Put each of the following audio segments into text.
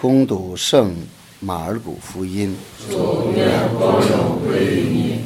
恭读圣马尔谷福音。 主愿光荣归于你。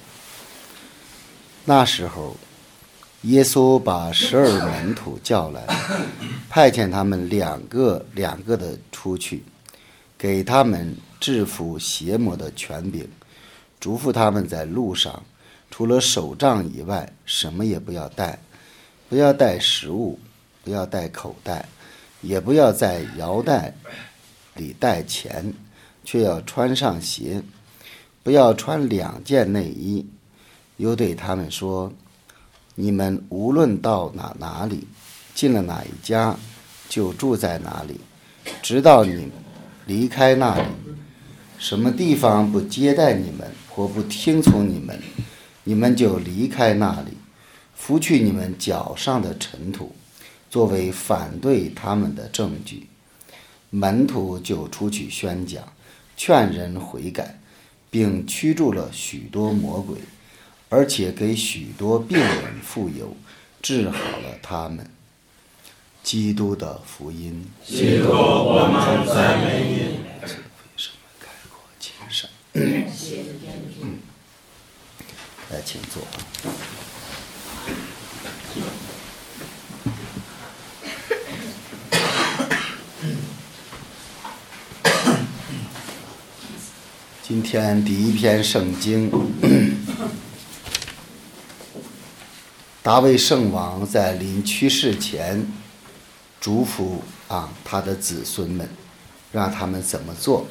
那时候，耶稣把12门徒叫来，派遣他们两个的出去，给他们制服邪魔的权柄，嘱咐他们在路上除了手杖以外什么也不要带，不要带食物，不要带口袋，也不要在腰带里带钱，却要穿上鞋，不要穿2件内衣。又对他们说，你们无论到哪里，进了哪一家，就住在哪里，直到你离开那里。什么地方不接待你们，或不听从你们，你们就离开那里，拂去你们脚上的尘土，作为反对他们的证据。门徒就出去宣讲，劝人悔改，并驱逐了许多魔鬼，而且给许多病人复油，治好了他们。基督的福音。 基督，我们赞美你。 开阔千山。来，请坐。今天第一篇圣经，大卫圣王在临去世前嘱咐他的子孙们，让他们怎么做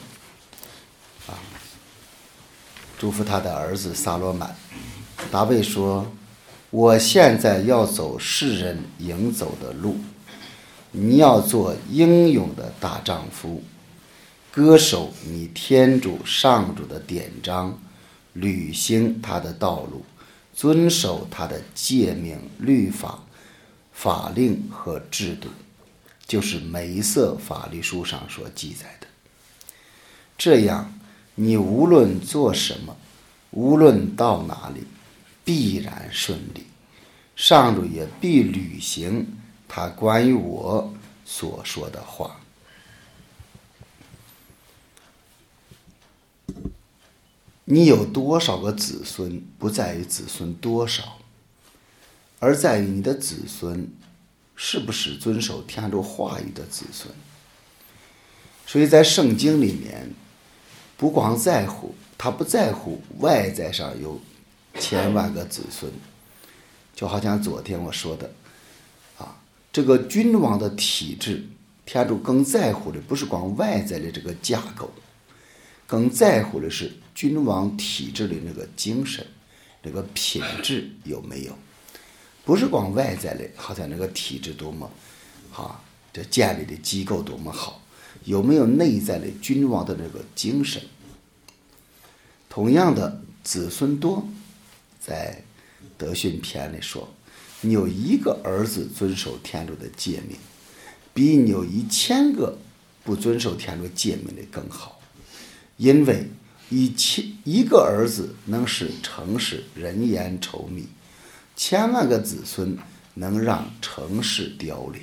嘱咐他的儿子撒罗满。大卫说，我现在要走世人应走的路，你要做英勇的大丈夫，歌守你天主上主的典章，履行他的道路，遵守他的诫命、律法、法令和制度，就是梅瑟法律书上所记载的。这样，你无论做什么，无论到哪里，必然顺利，上主也必履行他关于我所说的话。你有多少个子孙，不在于子孙多少，而在于你的子孙是不是遵守天主话语的子孙。所以在圣经里面，不光在乎，他不在乎外在上有1000万个子孙，就好像昨天我说的这个君王的体制，天主更在乎的不是光外在的这个架构，更在乎的是君王体制的那个精神，那个品质有没有。不是光外在的，好像那个体制多么这建立的机构多么好，有没有内在的君王的那个精神。同样的，子孙多，在德训篇里说，你有1个儿子遵守天主的诫命，比你有1000个不遵守天主诫命的更好。因为一个儿子能使城市人烟稠密，1000万个子孙能让城市凋零。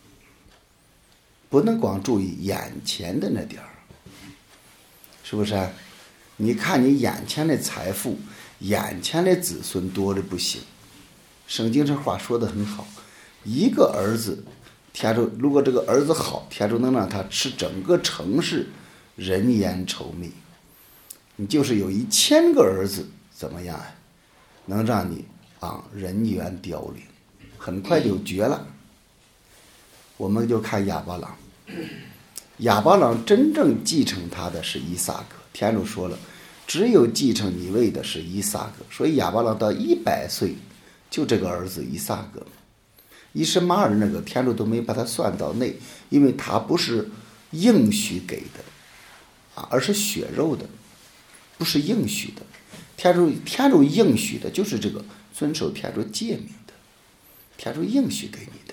不能光注意眼前的那点儿，是不是？你看你眼前的财富，眼前的子孙多的不行。圣经这话说得很好，一个儿子，天主如果这个儿子好，天主能让他使整个城市人烟稠密。你就是有1000个儿子，怎么样能让你人缘凋零，很快就绝了。我们就看亚伯朗，亚伯朗真正继承他的是以撒格，天主说了，只有继承你位的是以撒格，所以亚伯朗到100岁，就这个儿子以撒格。以实玛尔那个天主都没把他算到内，因为他不是应许给的而是血肉的，不是应许的。天主应许的就是这个遵守天主诫命的，天主应许给你的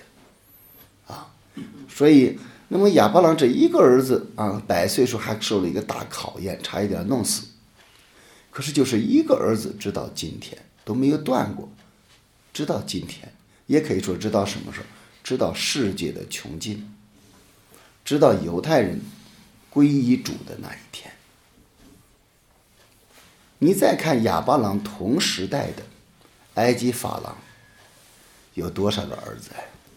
所以那么亚伯朗这一个儿子100岁时候还受了一个大考验，差一点弄死。可是就是一个儿子，直到今天都没有断过，直到今天，也可以说直到什么时候？直到世界的穷尽，直到犹太人皈依主的那一天。你再看亚巴郎同时代的埃及法郎有多少个儿子？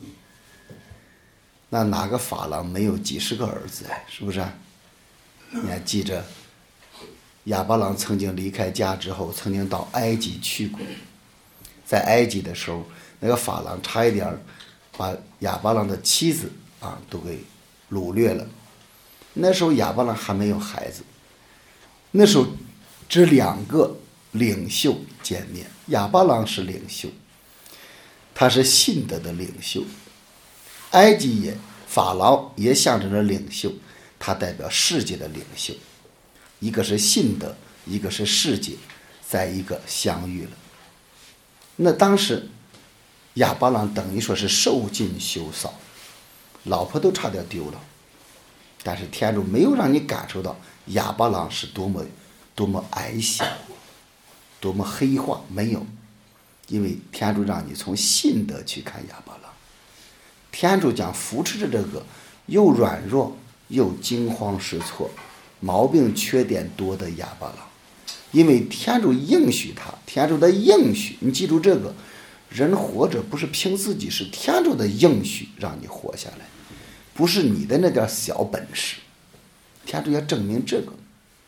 那哪个法郎没有几十个儿子？是不是？你还记着亚巴郎曾经离开家之后，曾经到埃及去过。在埃及的时候，那个法郎差一点把亚巴郎的妻子都给掳掠了。那时候亚巴郎还没有孩子，那时候这两个领袖见面，亚巴郎是领袖，他是信德的领袖，埃及法老也象征着领袖，他代表世界的领袖，一个是信德，一个是世界，在一个相遇了。那当时亚巴郎等于说是受尽羞臊，老婆都差点丢了，但是天主没有让你感受到亚巴郎是多么矮小，多么黑化，没有，因为天主让你从信德去看亚巴郎。天主将扶持着这个又软弱又惊慌失措、毛病缺点多的亚巴郎，因为天主应许他，天主的应许，你记住这个，人活着不是凭自己，是天主的应许让你活下来，不是你的那点小本事，天主要证明这个。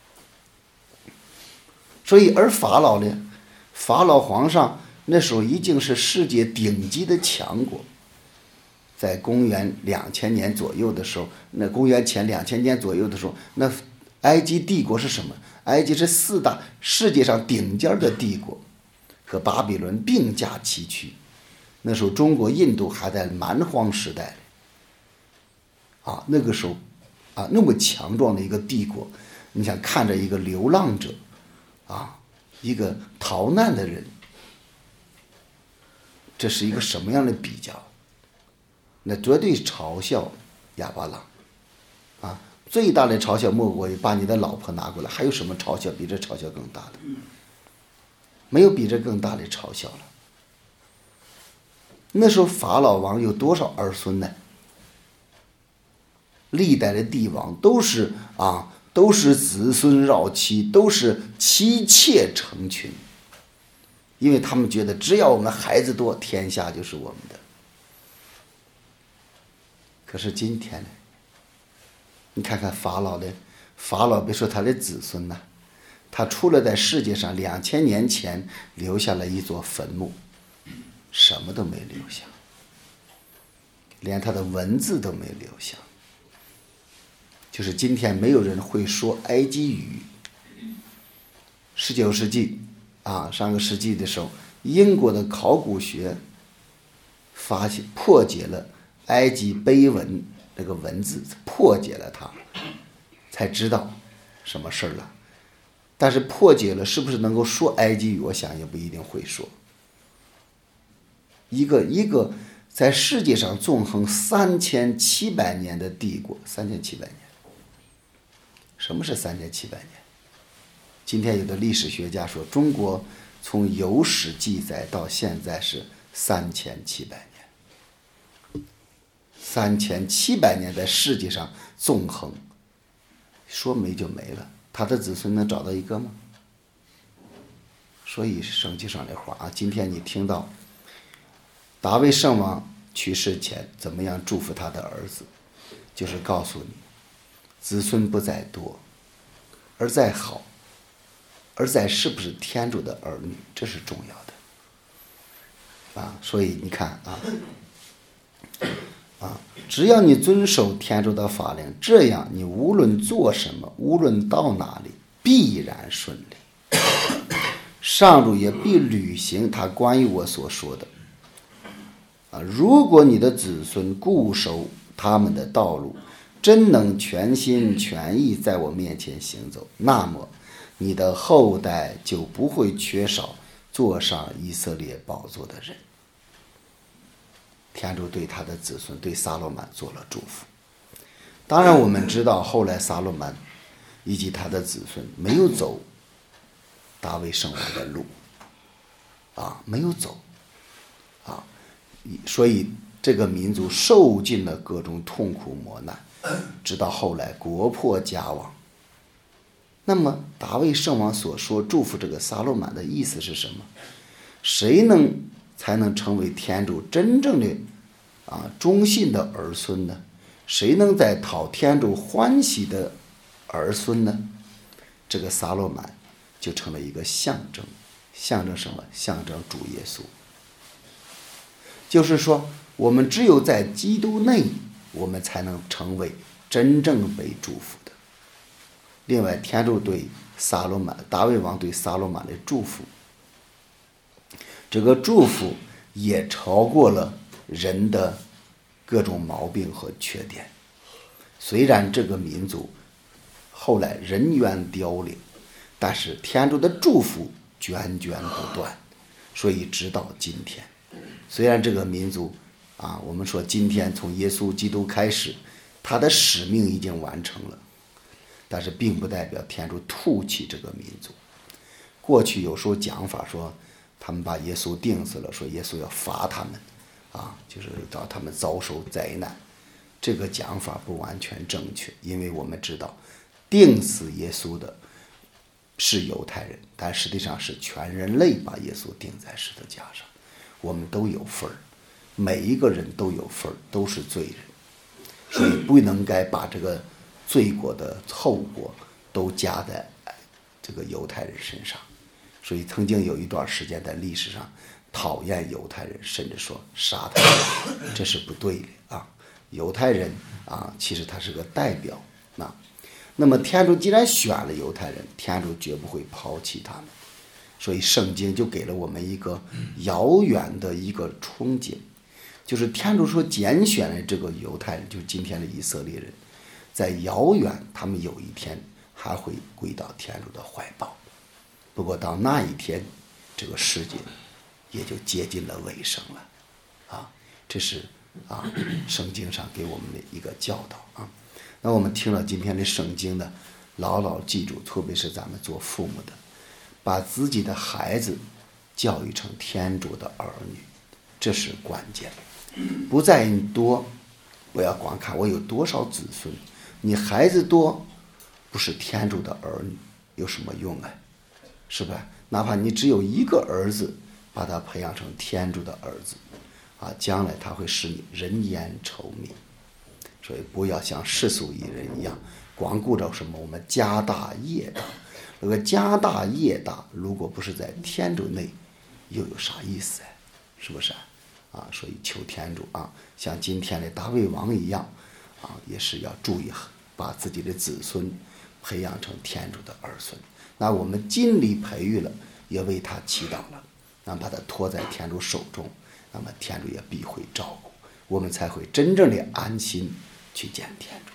所以而法老呢，法老皇上那时候已经是世界顶级的强国，在公元2000年左右的时候，那公元前2000年左右的时候，那埃及帝国是什么？埃及是4大世界上顶尖的帝国，和巴比伦并驾齐驱。那时候中国印度还在蛮荒时代那个时候那么强壮的一个帝国，你想看着一个流浪者一个逃难的人，这是一个什么样的比较？那绝对嘲笑亚巴郎最大的嘲笑莫过于把你的老婆拿过来，还有什么嘲笑比这嘲笑更大的？没有比这更大的嘲笑了。那时候法老王有多少儿孙呢？历代的帝王都是子孙绕妻，都是妻妾成群，因为他们觉得只要我们孩子多，天下就是我们的。可是今天呢，你看看法老别说他的子孙呐，他除了在世界上2000年前留下了一座坟墓，什么都没留下，连他的文字都没留下。就是今天没有人会说埃及语。19世纪上个世纪的时候，英国的考古学发现破解了埃及碑文这个文字，破解了它，才知道什么事儿了。但是破解了是不是能够说埃及语，我想也不一定会说。一个在世界上纵横3700年的帝国，3700年。什么是3700年？今天有的历史学家说，中国从有史记载到现在是3700年。3700年在世界上纵横，说没就没了，他的子孙能找到一个吗？所以圣经上的话今天你听到大卫圣王去世前怎么样祝福他的儿子，就是告诉你，子孙不在多，而在好，而在是不是天主的儿女，这是重要的所以你看只要你遵守天主的法令，这样你无论做什么，无论到哪里，必然顺利。上主也必履行他关于我所说的如果你的子孙固守他们的道路，真能全心全意在我面前行走，那么你的后代就不会缺少坐上以色列宝座的人。天主对他的子孙，对撒罗曼做了祝福。当然我们知道后来撒罗曼以及他的子孙没有走大卫圣王的路没有走所以这个民族受尽了各种痛苦磨难，直到后来国破家亡。那么大卫圣王所说祝福这个撒罗满的意思是什么？谁才能成为天主真正的忠信的儿孙呢？谁能在讨天主欢喜的儿孙呢？这个撒罗满就成了一个象征，象征什么？象征主耶稣。就是说，我们只有在基督内，我们才能成为真正被祝福的。另外，天主对大卫王对撒罗满的祝福，这个祝福也超过了人的各种毛病和缺点。虽然这个民族后来人员凋零，但是天主的祝福源源不断，所以直到今天。虽然这个民族我们说今天从耶稣基督开始，他的使命已经完成了，但是并不代表天主唾弃这个民族。过去有时候讲法说他们把耶稣钉死了，说耶稣要罚他们就是让他们遭受灾难。这个讲法不完全正确，因为我们知道钉死耶稣的是犹太人，但实际上是全人类把耶稣钉在十字架上。我们都有份儿，每一个人都有份儿，都是罪人，所以不能该把这个罪过的后果都加在这个犹太人身上。所以曾经有一段时间在历史上讨厌犹太人，甚至说杀他们，这是不对的犹太人其实他是个代表那么天主既然选了犹太人，天主绝不会抛弃他们。所以圣经就给了我们一个遥远的一个憧憬，就是天主说拣选了这个犹太人，就是今天的以色列人，在遥远他们有一天还会归到天主的怀抱。不过到那一天，这个世界也就接近了尾声了这是圣经上给我们的一个教导那我们听了今天的圣经呢，牢牢记住，特别是咱们做父母的，把自己的孩子教育成天主的儿女，这是关键。不在于多，不要光看我有多少子孙，你孩子多不是天主的儿女有什么用是吧？哪怕你只有一个儿子，把他培养成天主的儿子将来他会使你人言稠密。所以不要像世俗艺人一样光顾着什么我们家大业大，那个家大业大如果不是在天主内又有啥意思是不是所以求天主像今天的大卫王一样也是要注意把自己的子孙培养成天主的儿孙。那我们尽力培育了，也为他祈祷了，那把他托在天主手中，那么天主也必会照顾，我们才会真正的安心去见天主。